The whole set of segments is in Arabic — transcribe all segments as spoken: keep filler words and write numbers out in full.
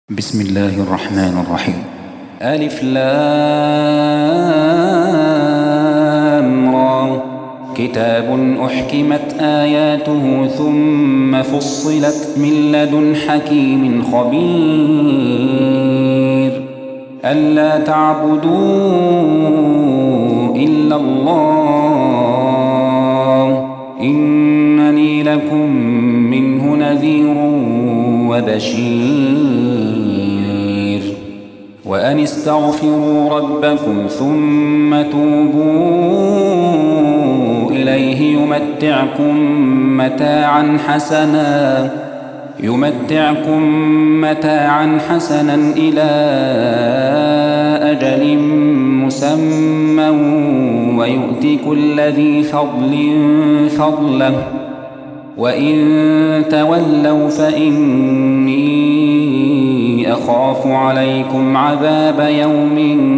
بسم الله الرحمن الرحيم. ألف لام را. كتاب أحكمت آياته ثم فصلت من لدن حكيم خبير ألا تعبدوا إلا الله إنني لكم منه نذير وبشير وأن استغفروا ربكم ثم توبوا إليه يمتعكم متاعا حسنا يمتعكم متاعا حسنا إلى أجل مسمى ويؤت كل ذي فضل فضله وإن تولوا فإني أخاف عليكم عذاب يوم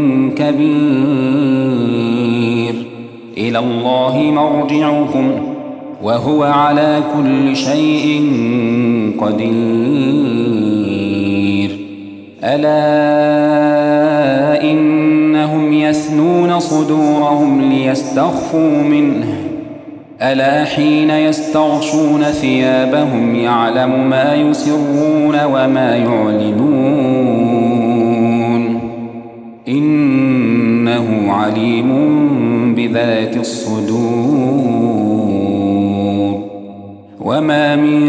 كبير إلى الله مرجعكم وهو على كل شيء قدير ألا إنهم يثنون صدورهم ليستخفوا منه ألا حين يستغشون ثيابهم يعلم ما يسرون وما يعلنون إنه عليم بذات الصدور وما من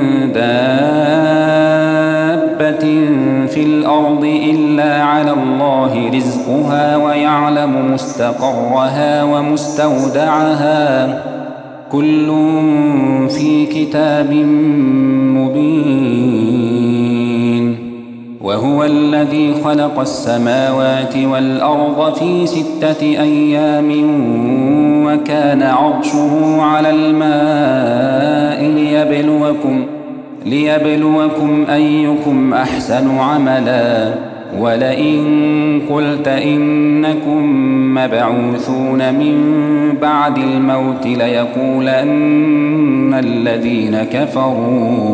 دابة في الأرض إلا على الله رزقها ويعلم مستقرها ومستودعها كل في كتاب مبين وهو الذي خلق السماوات والأرض في ستة أيام وكان عرشه على الماء ليبلوكم ليبلوكم أيكم أحسن عملا ولئن قلت إنكم مبعوثون من بعد الموت ليقولن الذين كفروا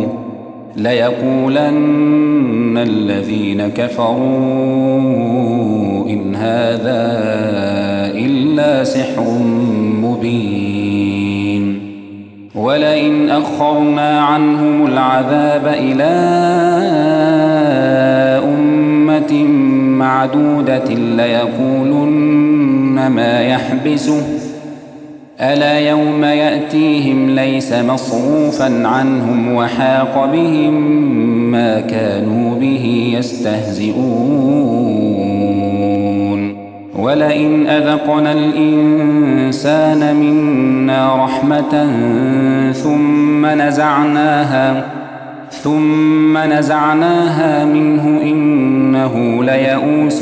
ليقولن الذين كفروا إن هذا إلا سحر مبين ولئن أخرنا عنهم العذاب إلى أمة معدودة ليقولن ما يحبسه ألا يوم يأتيهم ليس مصروفا عنهم وحاق بهم ما كانوا به يستهزئون ولئن أذقنا الإنسان منا رحمة ثم نزعناها ثم نزعناها منه إنه ليئوس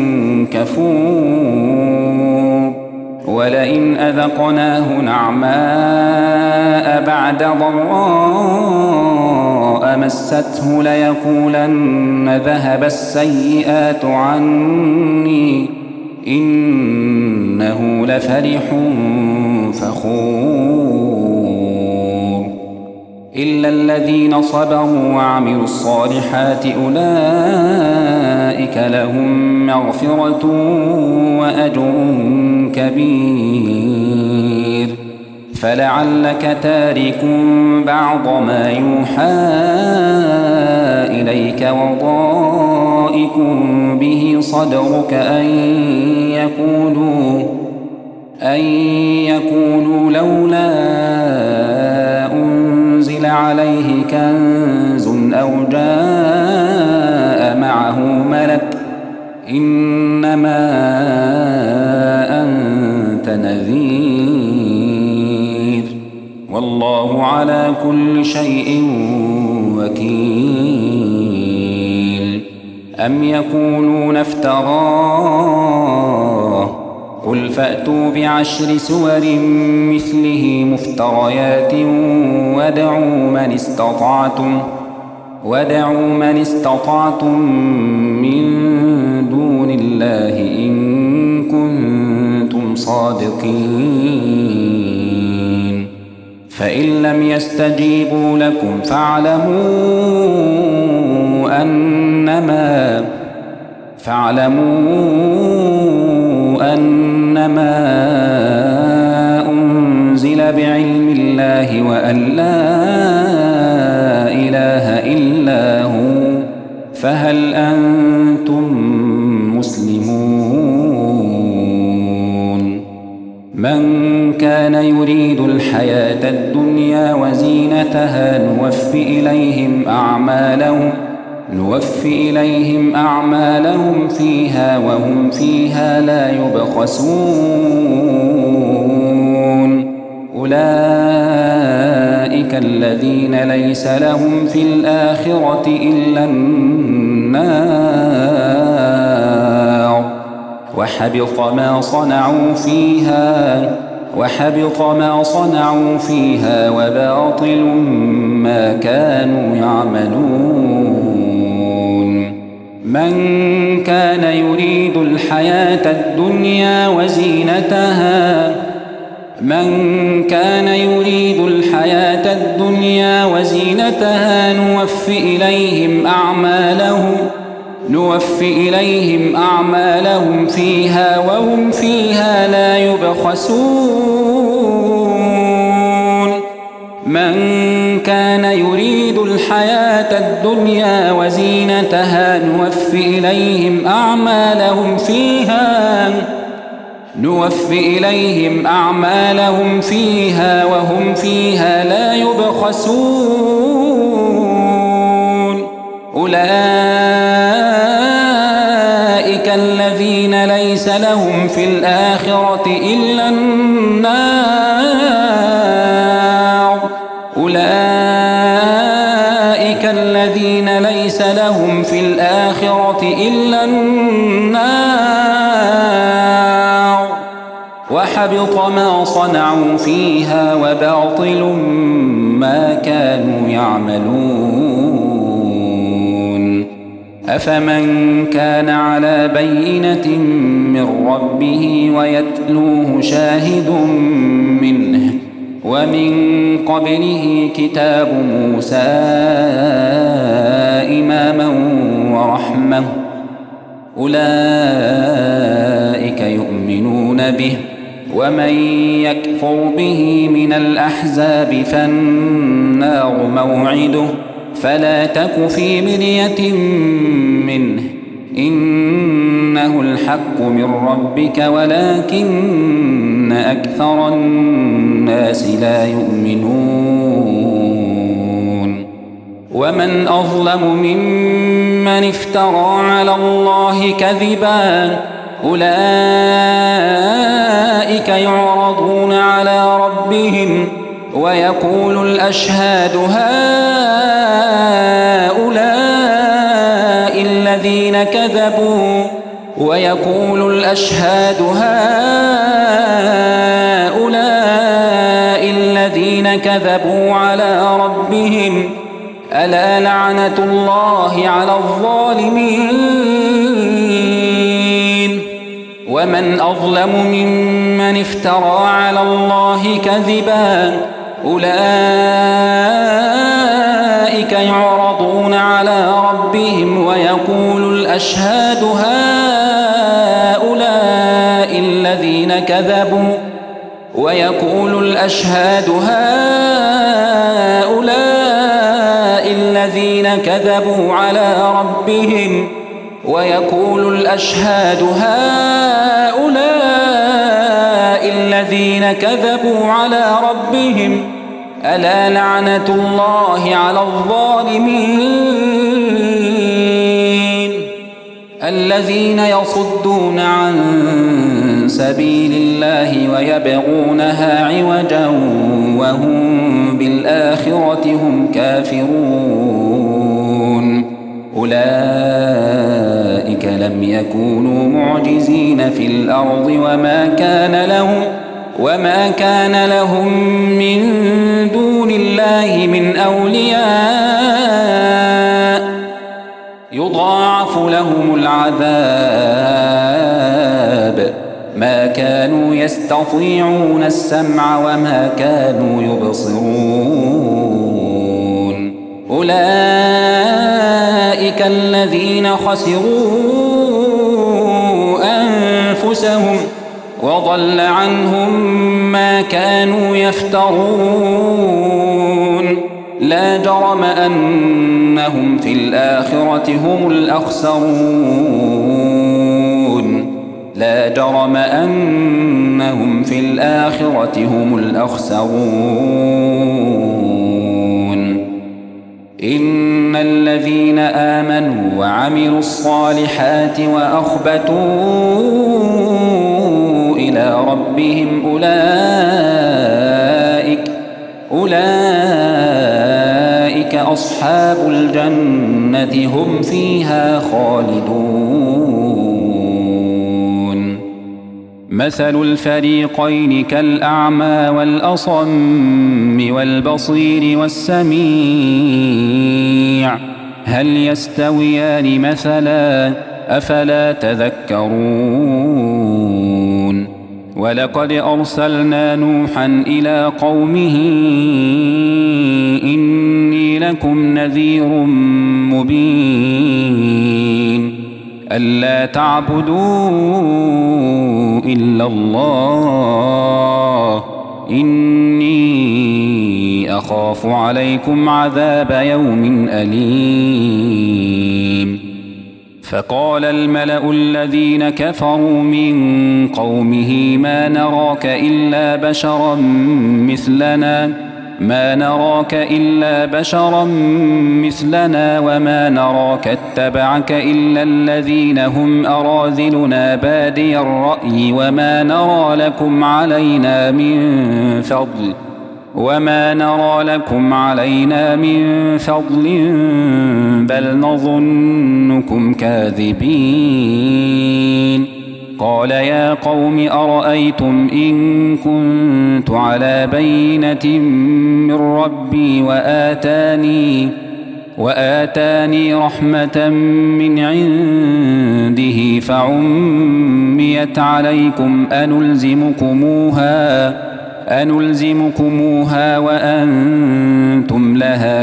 كفور ولئن أذقناه نعماء بعد ضراء مسته ليقولن ذهب السيئات عني إنه لفرح فخور إلا الذين صبروا وعملوا الصالحات أولئك لهم مغفرة وأجر كبير فلعلك تارك بعض ما يوحى إليك وضائق به صدرك أن يقولوا أن يقولوا لولا أنزل عليه كنز أو جاء معه ملك إنما أنت نذير والله على كل شيء وكيل أم يقولون افتراه قل فأتوا بعشر سور مثله مفتريات وادعوا من استطعتم وادعوا من استطعتم من دون الله إن كنتم صادقين فإن لم يستجيبوا لكم فاعلموا أنما فاعلموا أنما أنزل بعلم الله وأن لا إله إلا هو فهل أنتم مسلمون من كان يريد الحياة الدنيا وزينتها نوفي إليهم أعمالهم نوفي إليهم أعمالهم فيها وهم فيها لا يبخسون أولئك الذين ليس لهم في الآخرة إلا النار وحبط ما صنعوا فيها وحبط ما صنعوا فيها وباطل ما كانوا يعملون من كان يريد الحياة الدنيا وزينتها من كان يريد الحياة الدنيا وزينتها نوفي إليهم أعمالهم نوفي إليهم أعمالهم فيها وهم فيها لا يبخسون من كان يريد الحياة الدنيا وزينتها نوفي إليهم أعمالهم فيها نوفي إليهم أعمالهم فيها وهم فيها لا يبخسون أولئك الذين ليس لهم في الآخرة إلا النار أولئك الذين ليس لهم في الآخرة إلا النار وحبط ما صنعوا فيها وباطل ما كانوا يعملون أفمن كان على بينة من ربه ويتلوه شاهد منه ومن قبله كتاب موسى إماما ورحمة أولئك يؤمنون به ومن يكفر به من الأحزاب فالنار موعده فلا تك في مرية منه إنه الحق من ربك ولكن أكثر الناس لا يؤمنون ومن أظلم ممن افترى على الله كذبا أولئك يعرضون على ربهم ويقول الأشهاد هؤلاء الذين كذبوا ويقول الأشهاد هؤلاء الذين كذبوا على ربهم ألا لعنة الله على الظالمين ومن أظلم ممن افترى على الله كذبا أولئك يعرضون على ربهم ويقول الأشهاد هؤلاء الذين كذبوا ويقول الأشهاد هؤلاء الذين كذبوا على ربهم ويقول الأشهاد هؤلاء الذين كذبوا على ربهم ألا لعنة الله على الظالمين الذين يصدون عن سبيل الله ويبغونها عوجا وهم بالآخرة هم كافرون أولئك لم يكونوا معجزين في الأرض وما كان لهم وما كان لهم من دون الله من أولياء يضاعف لهم العذاب ما كانوا يستطيعون السمع وما كانوا يبصرون أولئك أولئك الذين خسروا أنفسهم وضل عنهم ما كانوا يفترون لا جرم أنهم في الآخرة هم الأخسرون لا جرم أنهم في الآخرة هم الأخسرون إن الذين آمنوا وعملوا الصالحات وأخبتوا إلى ربهم أولئك أولئك أصحاب الجنة هم فيها خالدون مثل الفريقين كالأعمى والأصم والبصير والسميع هل يستويان مثلا أفلا تذكرون ولقد أرسلنا نوحا إلى قومه إني لكم نذير مبين ألا تعبدوا إلا الله إني أخاف عليكم عذاب يوم أليم فقال الملأ الذين كفروا من قومه ما نراك إلا بشرا مثلنا ما نراك إلا بشرا مثلنا وما نراك اتبعك إلا الذين هم أراذلنا بادي الرأي وما نرى لكم علينا من فضل وما نرى لكم علينا من فضل بل نظنكم كاذبين قال يا قوم أرأيتم إن كنت على بينة من ربي وآتاني وآتاني رحمة من عنده فعميت عليكم أنلزمكموها أنلزمكموها وأنتم لها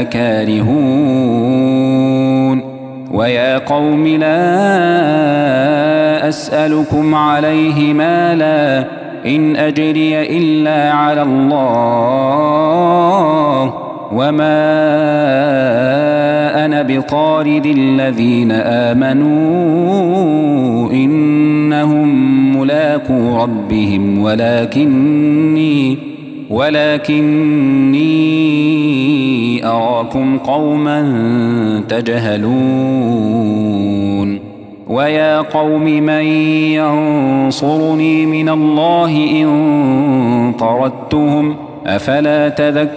كارهون ويا قوم لا أسألكم عليه مالا إن أجري إلا على الله وما أنا بطارد الذين آمنوا إنهم ملاقو ربهم ولكني ولكني أراكم قوما تجهلون ويا قوم من ينصرني من الله إن طردتهم أفلا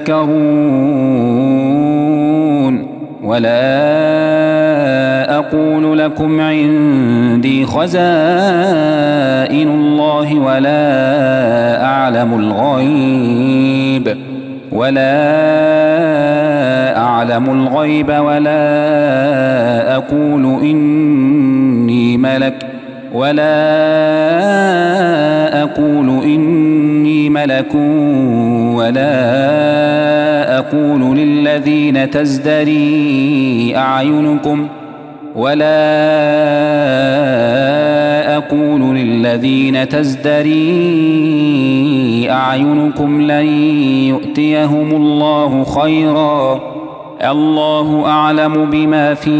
تذكرون ولا أقول لكم عندي خزائن الله ولا أعلم الغيب ولا أعلم الغيب ولا أقول إني ملك ولا أقول إني ملك ولا أقول للذين تزدري أعينكم ولا أقول للذين تزدري أعينكم لن يؤتيهم الله خيرا الله أعلم بما في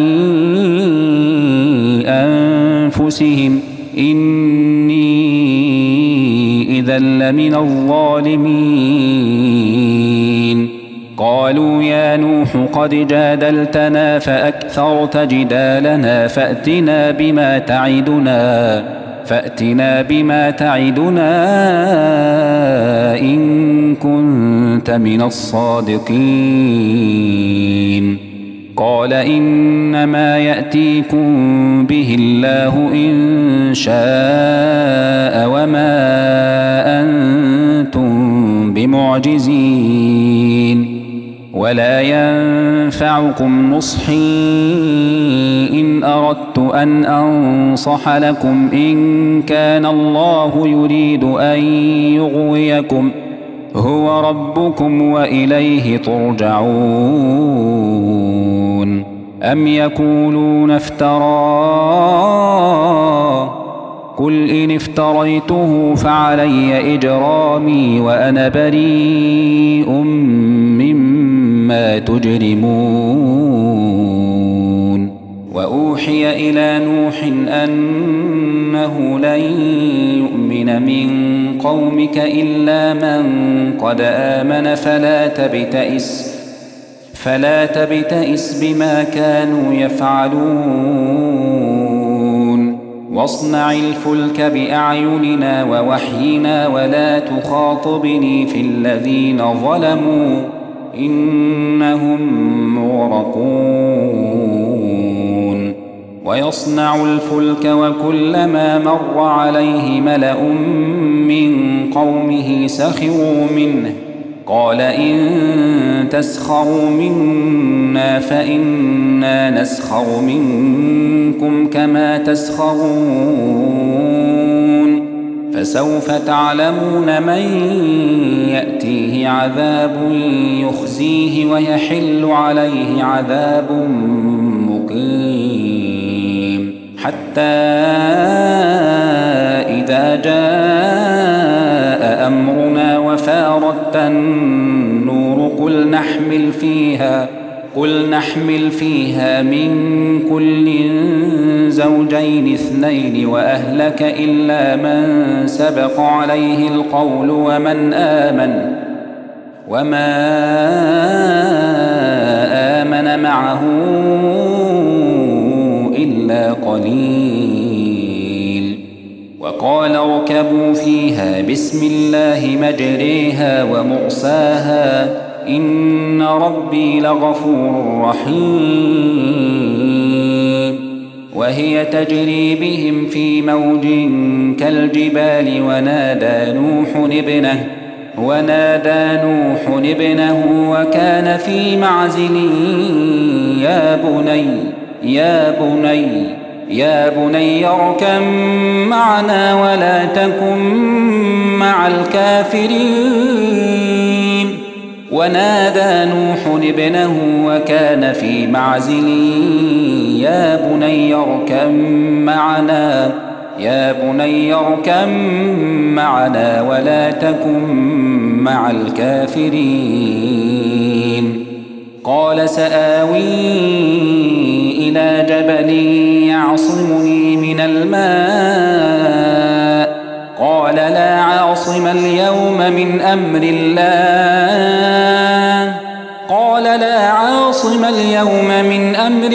أنفسهم إني إذا لمن الظالمين قالوا يا نوح قد جادلتنا فأكثرت جدالنا فأتنا بما تعدنا فأتنا بما تعدنا إن كنت من الصادقين قال إنما يأتيكم به الله إن شاء وما أنتم بمعجزين ولا ينفعكم نصحي إن أردت أن أنصح لكم إن كان الله يريد أن يغويكم هو ربكم وإليه ترجعون أم يقولون افتراه قل إن افتريته فعلي إجرامي وأنا بريء مما تجرمون وأوحي إلى نوح أنه لن يؤمن من قومك إلا من قد آمن فلا تبتئس فلا تبتئس بما كانوا يفعلون واصنع الفلك بأعيننا ووحينا ولا تخاطبني في الذين ظلموا إنهم مغرقون ويصنع الفلك وكلما مر عليه ملأ من قومه سخروا منه قال إن تسخروا منا فإنا نسخر منكم كما تسخرون فسوف تعلمون من يأتيه عذاب يخزيه ويحل عليه عذاب مقيم حتى إذا جاء أمرنا وفارت النور قل نحمل فيها قل نحمل فيها من كل زوجين اثنين وأهلك إلا من سبق عليه القول ومن آمن وما آمن معه إلا قليل وقال اركبوا فيها بسم الله مجريها ومرساها إن ربي لغفور رحيم وهي تجري بهم في موج كالجبال ونادى نوح ابنه ونادى نوح ابنه وكان في معزل يا بني يا بني يا بني اركب معنا ولا تكن مع الكافرين ونادى نوح ابنه وكان في معزل يا بني اركب معنا يا بني اركب معنا ولا تكن مع الكافرين قال سآوي إلى جبل يعصمني من الماء قال لا عاصم اليوم من أمر الله قال لا عاصم اليوم من أمر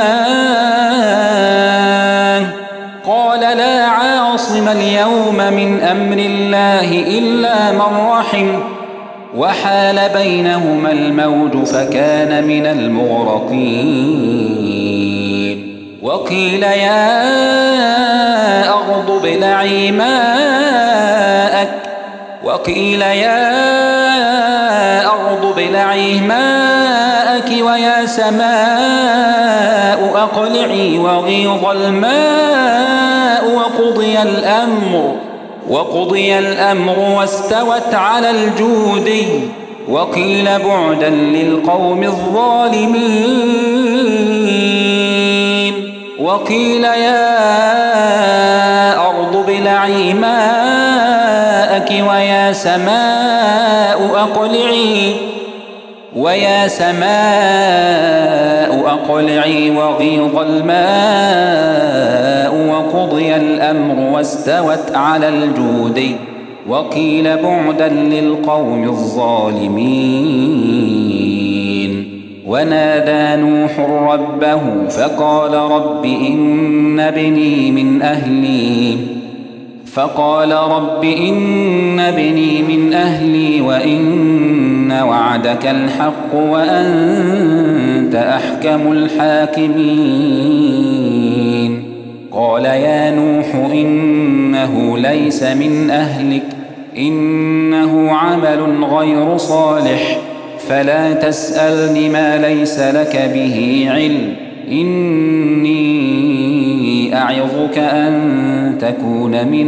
الله قال لا عاصم اليوم من أمر الله إلا من رحم وحال بينهما الموج فكان من المغرقين وقيل يا أرض ابلعي ماءك وقيل يا أرض ابلعي ماءك ويا سماء أقلعي وغيض الماء وقضي الأمر وقضي الأمر واستوت على الجودي وقيل بعدا للقوم الظالمين وقيل يا أرض ابلعي ماءك ويا سماء أقلعي ويا سماء أقلعي وغيض الماء وقضي الأمر واستوت على الجودي وقيل بعدا للقوم الظالمين ونادى نوح ربه فقال رب إن ابني من أهلي فقال رب إن ابني من أهلي وإن وعدك الحق وأنت أحكم الحاكمين قال يا نوح إنه ليس من أهلك إنه عمل غير صالح فلا تسألني ما ليس لك به علم إني أعظك أن تكون من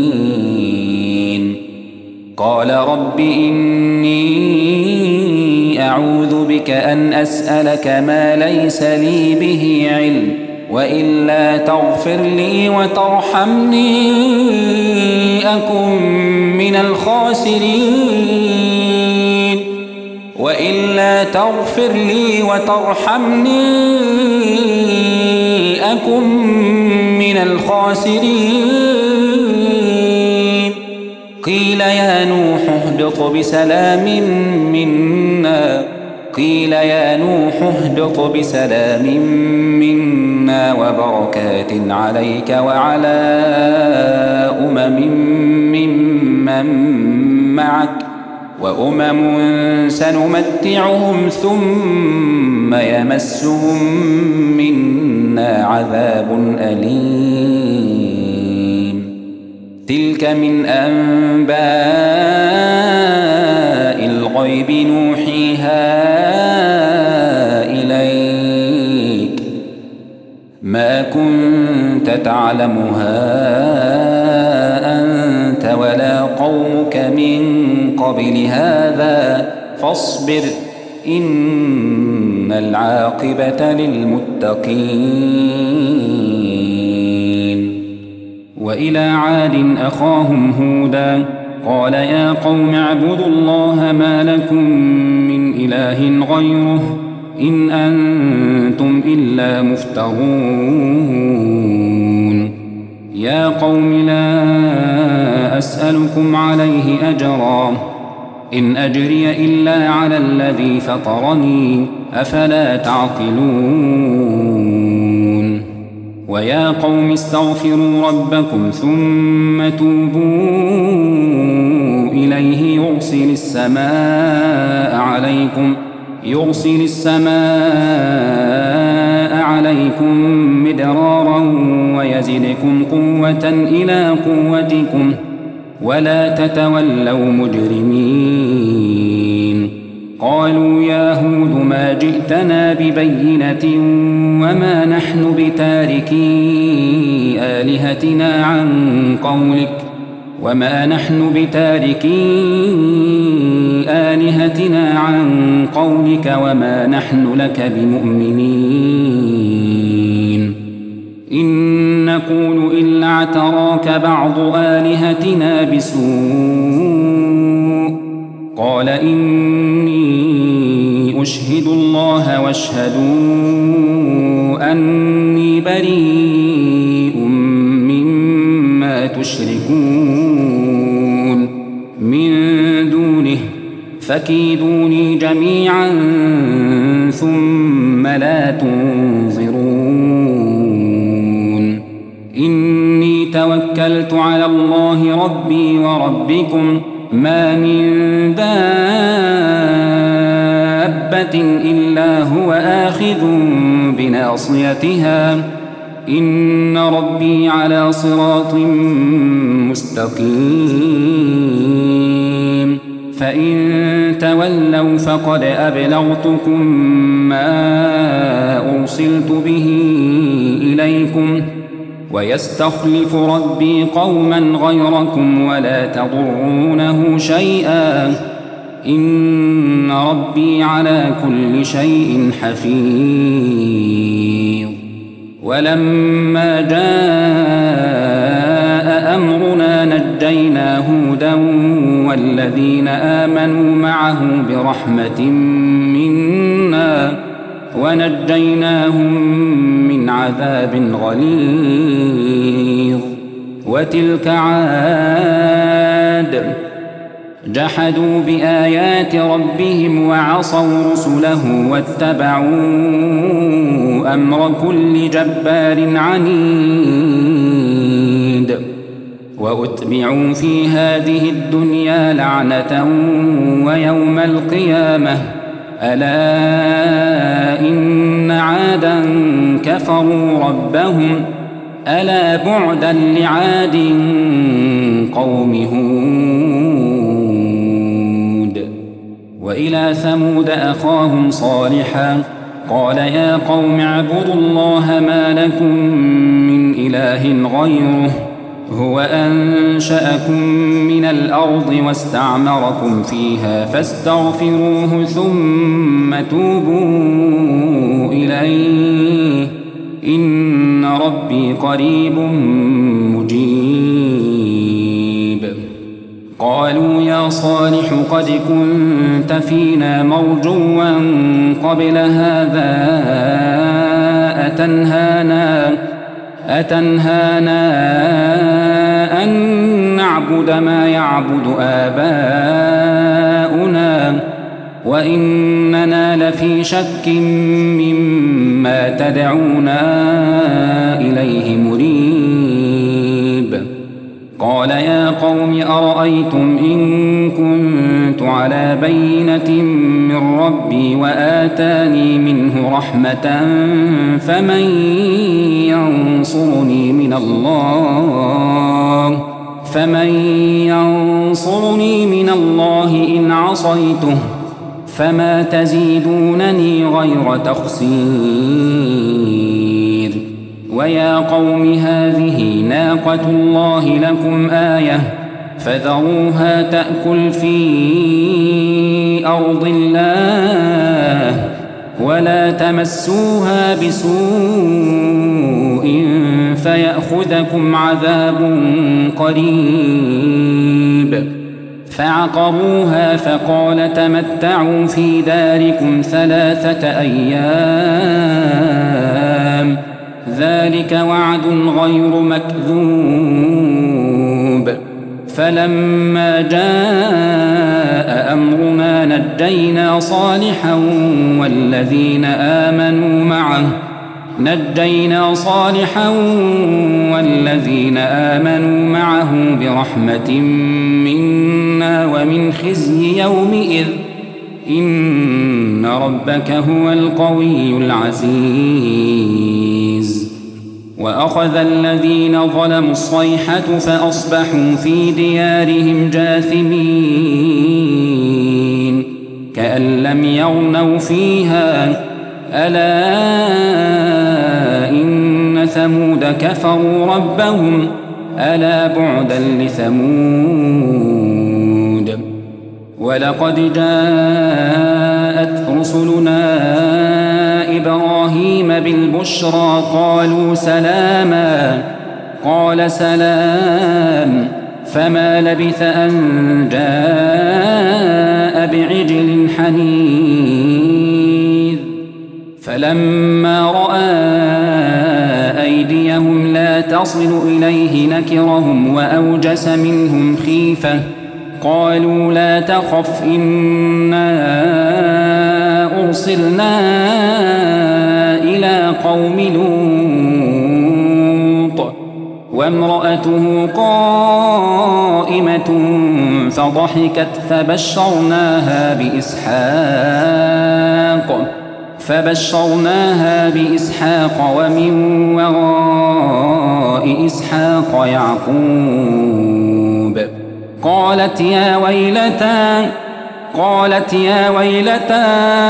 الجاهلين قال رب إني إني أعوذ بك أن أسألك ما ليس لي به علم وإلا تغفر لي وترحمني أكن من الخاسرين وإلا تغفر لي وترحمني أكن من الخاسرين قيل يا نوح اهبط بسلام منا قيل يا نوح اهبط بسلام منا وبركات عليك وعلى أمم ممن معك وأمم سنمتعهم ثم يمسهم منا عذاب أليم تلك من أنباء الغيب نوحيها إليك ما كنت تعلمها أنت ولا قومك من قبل هذا فاصبر إن العاقبة للمتقين وإلى عاد أخاهم هودا قال يا قوم اعبدوا الله ما لكم من إله غيره إن أنتم إلا مفترون يا قوم لا أسألكم عليه أجرا إن أجري إلا على الذي فطرني أفلا تعقلون ويا قوم استغفروا ربكم ثم توبوا إليه يرسل السماء عليكم يرسل السماء عليكم مدرارا ويزدكم قوة إلى قوتكم ولا تتولوا مجرمين قالوا يا هود ما جئتنا ببينة وما نحن بتاركي آلهتنا عن قولك وما نحن بتاركي آلهتنا عن قولك وما نحن لك بمؤمنين إن نقول إلا اعتراك بعض آلهتنا بسوء قال إني أشهد الله واشهدوا أني بريء مما تشركون من دونه فكيدوني جميعا ثم لا تنظرون إني توكلت على الله ربي وربكم ما من دابة إلا هو آخذ بناصيتها إن ربي على صراط مستقيم فإن تولوا فقد أبلغتكم ما أرسلت به إليكم ويستخلف ربي قوما غيركم ولا تضرونه شيئا إن ربي على كل شيء حفيظ ولما جاء أمرنا نجينا هودا والذين آمنوا معه برحمة منا ونجيناهم من عذاب غليظ وتلك عاد جحدوا بآيات ربهم وعصوا رسله واتبعوا أمر كل جبار عنيد وأتبعوا في هذه الدنيا لعنة ويوم القيامة ألا إن عادا كفروا ربهم ألا بعدا لعاد قوم هود وإلى ثمود أخاهم صالحا قال يا قوم اعبدوا الله ما لكم من إله غيره هو أنشأكم من الأرض واستعمركم فيها فاستغفروه ثم توبوا إليه إن ربي قريب مجيب. قالوا يا صالح قد كنت فينا مرجوا قبل هذا أتنهانا أتنهانا أن نعبد ما يعبد آباؤنا وإننا لفي شك مما تدعونا إليه مريب. قال يا قوم أرأيتم إن كنت على بينة من ربي وآتاني منه رحمة فمن ينصرني من الله فمن ينصرني من الله إن عصيته فما تزيدونني غير تخسير. ويا قوم هذه ناقة الله لكم آية فذروها تأكل في أرض الله ولا تمسوها بسوء فيأخذكم عذاب قريب. فعقروها فقال تمتعوا في داركم ثلاثة أيام ذلك وعد غير مكذوب. فلما جاء أمرنا نجينا صالحا والذين آمنوا معه نجينا صالحا والذين آمنوا معه برحمة منا ومن خزي يومئذ إن ربك هو القوي العزيز. وأخذ الذين ظلموا الصيحة فأصبحوا في ديارهم جاثمين كأن لم يغنوا فيها ألا إن ثمود كفروا ربهم ألا بعدا لثمود. ولقد جاءت رسلنا إبراهيم بالبشرى قالوا سلاما قال سلام فما لبث أن جاء بعجل حنيذ. فلما رأى أيديهم لا تصل إليه نكرهم وأوجس منهم خيفة قالوا لا تخف إنا أرسلنا إلى قوم لوط وامرأته قائمة فضحكت فبشرناها بإسحاق فبشرناها بإسحاق ومن وراء إسحاق يعقوب. قالت يا ويلتى قالت يا ويلتى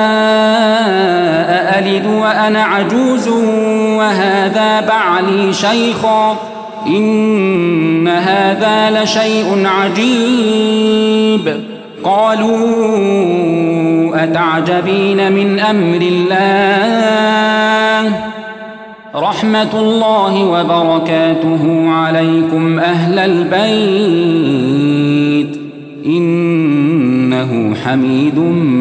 أألد وأنا عجوز وهذا بعلي شيخا إن هذا لشيء عجيب. قالوا أتعجبين من أمر الله رحمة الله وبركاته عليكم أهل البيت إنه حميد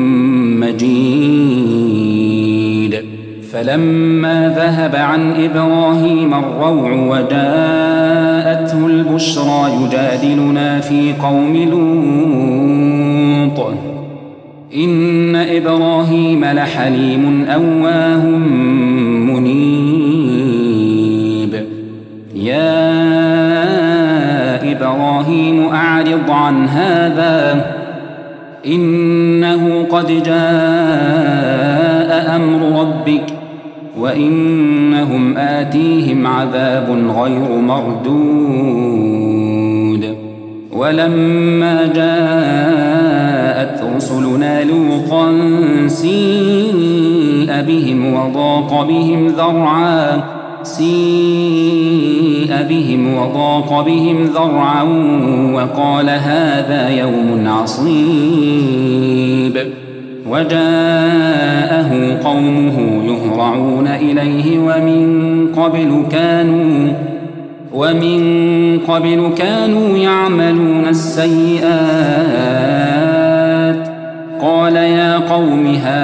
مجيد. فلما ذهب عن إبراهيم الروع وجاءته البشرى يجادلنا في قوم لوط إن إبراهيم لحليم أواه منيب. يا إبراهيم أعرض عن هذا إنه قد جاء أمر ربك وإنهم آتيهم عذاب غير مردود. ولما جاءت رسلنا لوطا سيء بهم وضاق بهم ذرعا سيء سيء بهم وضاق بهم ذرعا وقال هذا يوم عصيب وجاءه قومه يهرعون إليه ومن قبل كانوا ومن قبل كانوا يعملون السيئات قال يا قوم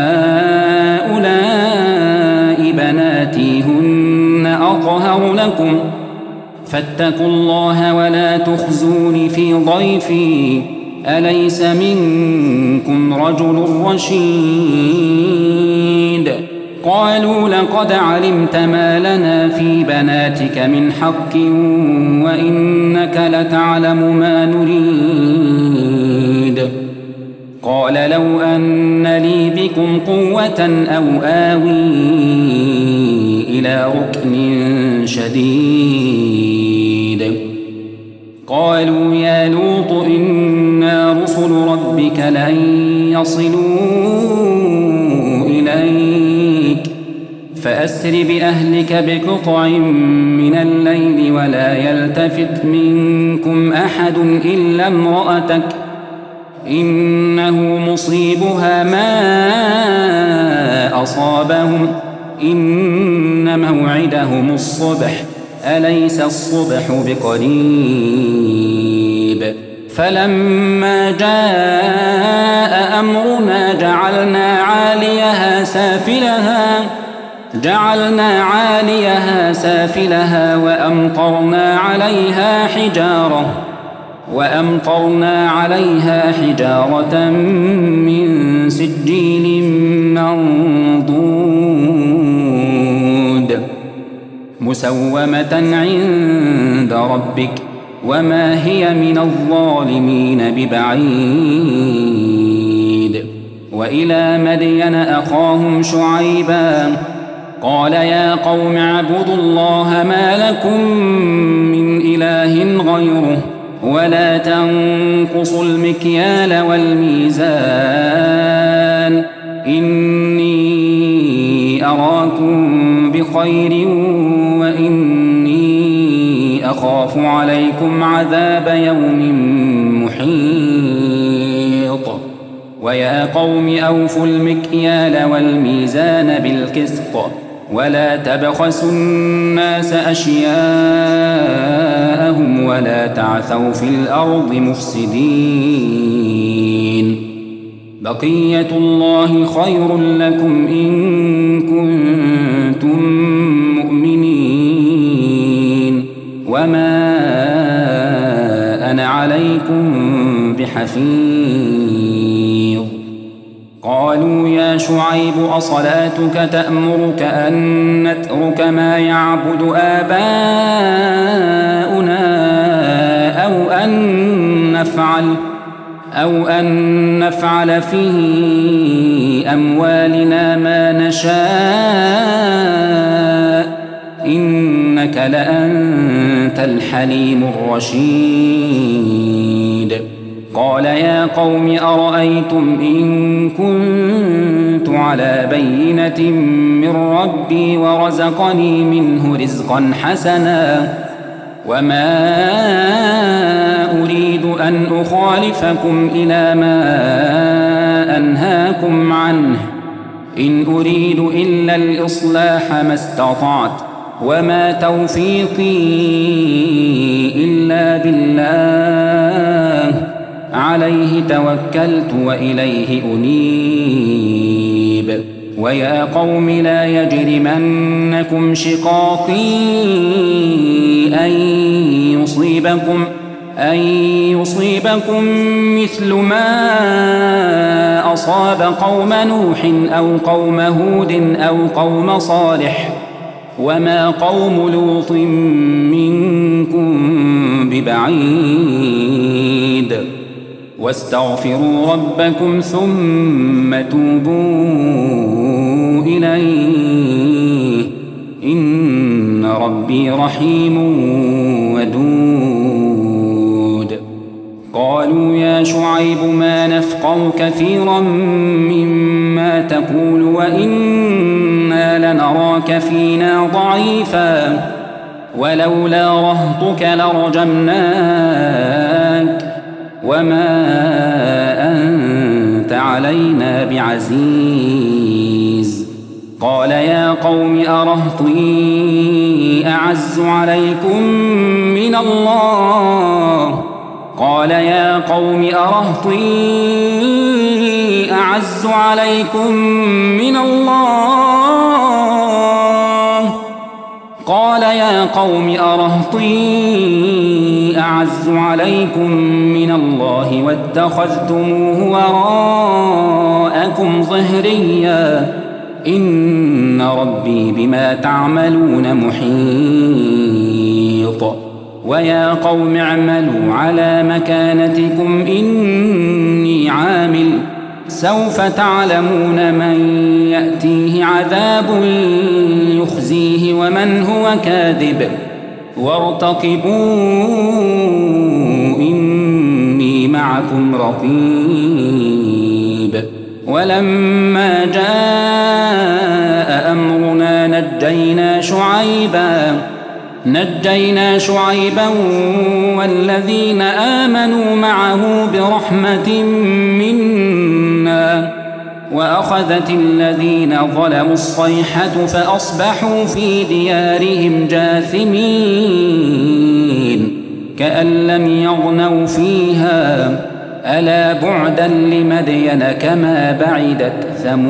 هؤلاء بناتي هن أطهر لكم فاتقوا الله ولا تخزون في ضيفي أليس منكم رجل رشيد قالوا لقد علمت ما لنا في بناتك من حق وإنك لتعلم ما نريد قال لو أن لي بكم قوة أو آوي إلى ركن شديد قالوا يا لوط إنا رسل ربك لن يصلوا إليك فأسر بأهلك بقطع من الليل ولا يلتفت منكم أحد إلا امرأتك إنه مصيبها ما أصابهم إن موعدهم الصبح أليس الصبح بقريب فلما جاء أمرنا جعلنا عاليها سافلها جعلنا عاليها سافلها وأمطرنا عليها حجارة وأمطرنا عليها حجارة من سجيل منضود مسومة عند ربك وما هي من الظالمين ببعيد وإلى مدين أخاهم شعيبا قال يا قوم اعبدوا الله ما لكم من إله غيره ولا تنقصوا المكيال والميزان إني أراكم بخير وإني أخاف عليكم عذاب يوم محيط ويا قوم أوفوا المكيال والميزان بالقسط ولا تبخسوا الناس أشياءهم ولا تعثوا في الأرض مفسدين بقية الله خير لكم إن كنتم مؤمنين وما أنا عليكم بحفيظ قالوا يا شعيب أصلاتك تأمرك أن نترك ما يعبد آباؤنا أو أن نفعل أو أن نفعل في أموالنا ما نشاء إنك لأنت الحليم الرشيد قال يا قوم أرأيتم إن كنت على بينة من ربي ورزقني منه رزقا حسنا وما أريد أن أخالفكم إلى ما أنهاكم عنه إن أريد إلا الإصلاح ما استطعت وما توفيقي إلا بالله عليه توكلت وإليه أنيب ويا قوم لا يجرمنكم شقاقي أن يصيبكم أن يصيبكم مثل ما أصاب قوم نوح أو قوم هود أو قوم صالح وما قوم لوط منكم ببعيد واستغفروا ربكم ثم توبوا إليه إن ربي رحيم ودود قالوا يا شعيب ما نفقه كثيرا مما تقول وإنا لنراك فينا ضعيفا ولولا رهطك لرجمناك وما أنت علينا بعزيز. قال يا قوم أرهطي أعز عليكم من الله قال يا قوم أرهطي أعز عليكم من الله قال يا قوم أرهطي أعز عليكم من الله واتخذتموه وراءكم ظهريا إن ربي بما تعملون محيط. ويا قوم اعملوا على مكانتكم إني عامل سوف تعلمون من يأتيه عذاب يخزيه ومن هو كاذب وارتقبوا إني معكم رقيب. ولما جاء أمرنا نجينا شعيبا نجينا شعيبا والذين آمنوا معه برحمة منا وأخذت الذين ظلموا الصيحة فأصبحوا في ديارهم جاثمين كأن لم يغنوا فيها ألا بعدا لمدين كما بعدت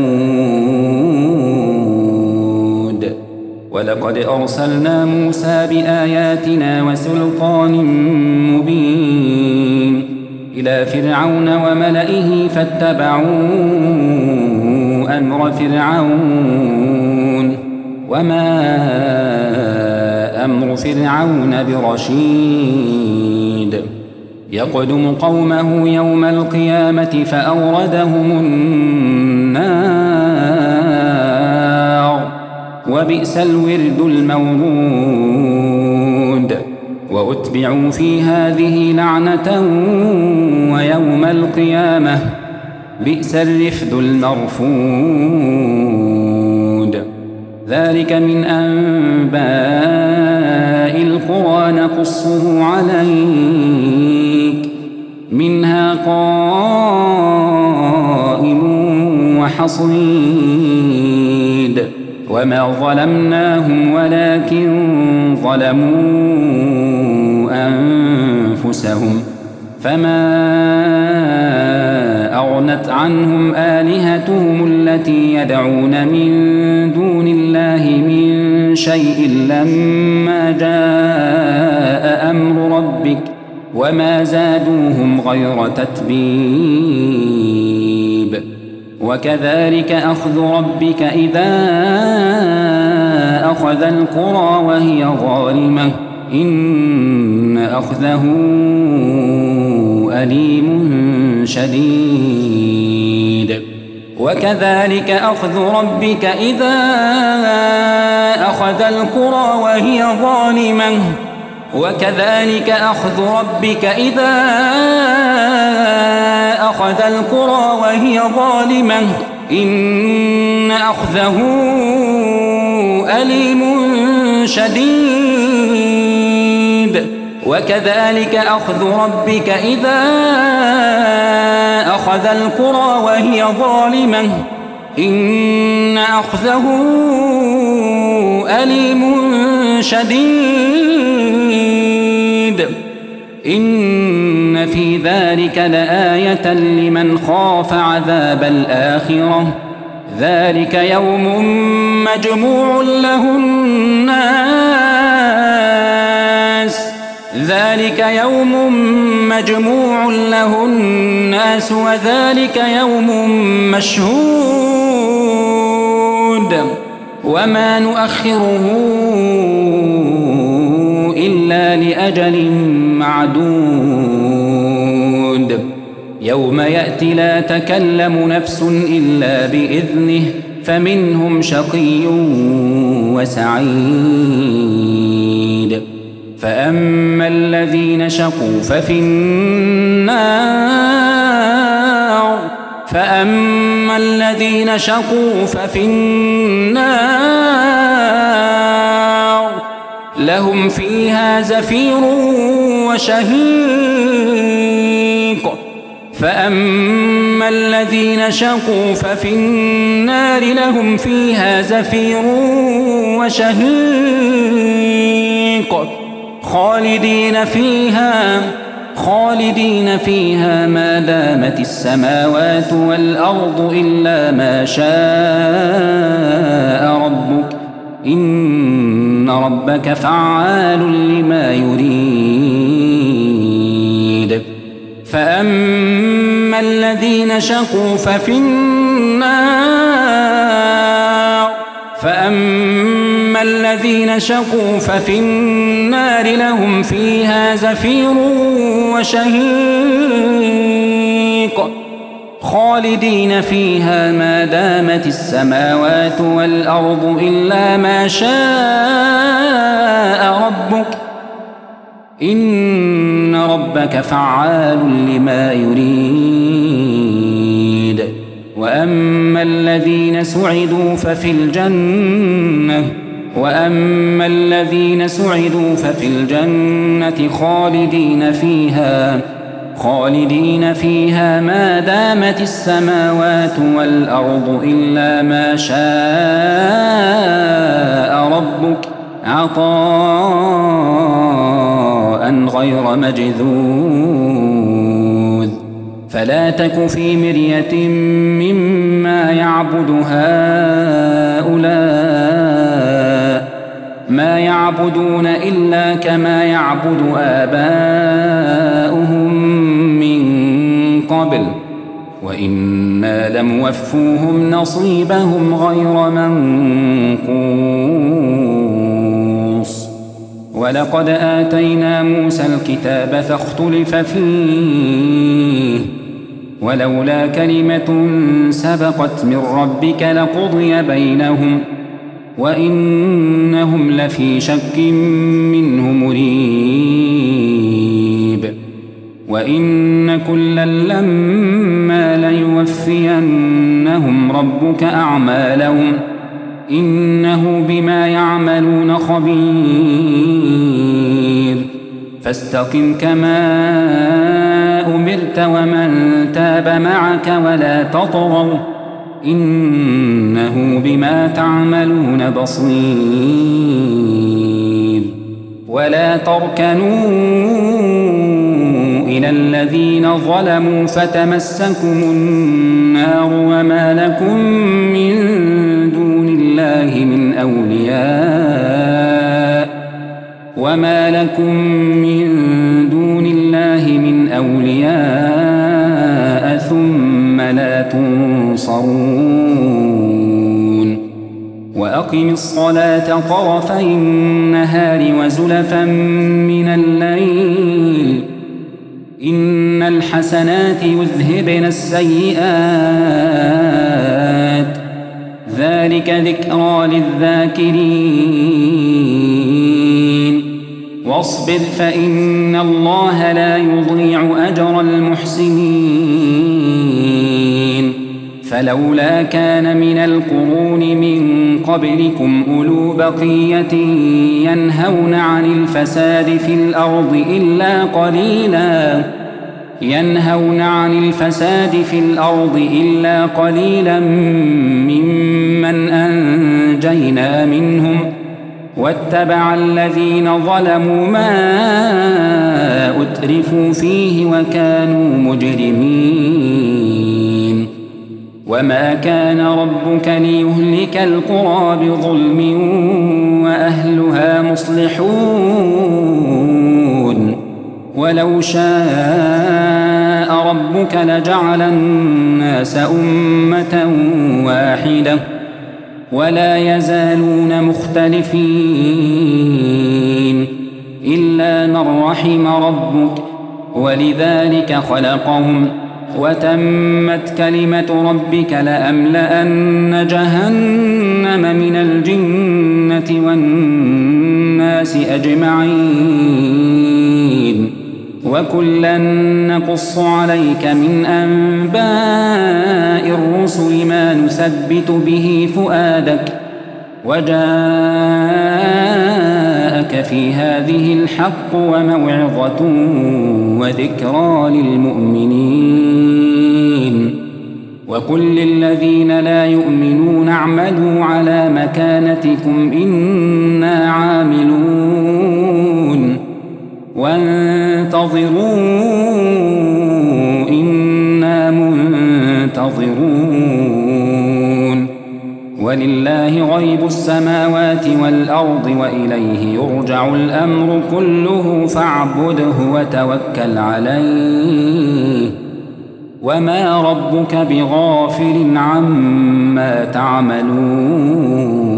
ثمود. ولقد أرسلنا موسى بآياتنا وسلطان مبين إلى فرعون وملئه فاتبعوا أمر فرعون وما أمر فرعون برشيد. يقدم قومه يوم القيامة فأوردهم النار وبئس الورد المورود. وأتبعوا في هذه لعنة ويوم القيامة بئس الرفد المرفود. ذلك من أنباء القرى نقصه عليك منها قائم وحصيد. وما ظلمناهم ولكن ظلموا أنفسهم فما أغنت عنهم آلهتهم التي يدعون من دون الله من شيء لما جاء أمر ربك وما زادوهم غير تتبيب. وكذلك أخذ ربك إذا أخذ القرى وهي ظالمة إن أخذه أليم شديد. وكذلك أخذ ربك إذا أخذ القرى وهي ظالمة وكذلك أخذ ربك إذا أخذ القرى وهي ظالمة إن أخذه أليم شديد. وكذلك أخذ ربك إذا أخذ القرى وهي ظالمة إن أخذه أليم شديد. إن في ذلك لآية لمن خاف عذاب الآخرة ذلك يوم مجموع له الناس ذلك يوم مجموع له الناس وذلك يوم مشهود وما نؤخره إلا لأجل معدود. يوم يأتي لا تكلم نفس إلا بإذنه فمنهم شقي وسعيد. فأما الذين شقوا ففي النار فأما الذين شقوا ففي النار لهم فيها زفير وشهيق فأما الذين شقوا ففي النار لهم فيها زفير وشهيق خالدين فيها خالدين فيها ما دامت السماوات والأرض إلا ما شاء ربك إن ربك فعال لما يريد فأما الذين شقوا ففي النار فأما الذين شقوا ففي النار لهم فيها زفير وشهيق خالدين فيها ما دامت السماوات والأرض إلا ما شاء ربك إن ربك فعال لما يريد وأما الذين سعدوا ففي الجنة وأما الذين سعدوا ففي الجنة خالدين فيها خالدين فيها ما دامت السماوات والأرض إلا ما شاء ربك عطاء غير مجذوذ فلا تك في مرية مما يعبد هؤلاء ما يعبدون إلا كما يعبد آباؤهم من قبل وإنا لموفوهم نصيبهم غير منقوص ولقد آتينا موسى الكتاب فاختلف فيه ولولا كلمة سبقت من ربك لقضي بينهم وإنهم لفي شك منه مريب وإن كلا لما ليوفينهم ربك أعمالهم إنه بما يعملون خبير فاستقم كما أمرت ومن تاب معك ولا تطغوا إنه بما تعملون بصير ولا تركنوا إلى الذين ظلموا فتمسكم النار وما لكم من دون الله من أولياء وما لكم من دون الله من أولياء ثم لا تنصرون وأقم الصلاة طرفي النهار وزلفا من الليل إن الحسنات يذهبن السيئات ذلك ذكرى للذاكرين واصبر فإن الله لا يضيع أجر المحسنين فلولا كان من القرون من قبلكم أولو بقية ينهون عن الفساد في الأرض إلا قليلا ينهون عن الفساد في الأرض إلا قليلا ممن أنجينا منهم واتبع الذين ظلموا ما أترفوا فيه وكانوا مجرمين وما كان ربك ليهلك القرى بظلم وأهلها مصلحون ولو شاء ربك لجعل الناس أمة واحدة ولا يزالون مختلفين إلا من رحم ربك ولذلك خلقهم وتمت كلمة ربك لأملأن جهنم من الجنة والناس أجمعين وكلا نقص عليك من أنباء الرسل ما نثبت به فؤادك وجاءك جاءك في هذه الحق وموعظة وذكرى للمؤمنين وقل للذين لا يؤمنون اعملوا على مكانتكم إنا عاملون وانتظروا إنا منتظرون ولله غيب السماوات والأرض وإليه يرجع الأمر كله فاعبده وتوكل عليه وما ربك بغافل عما تعملون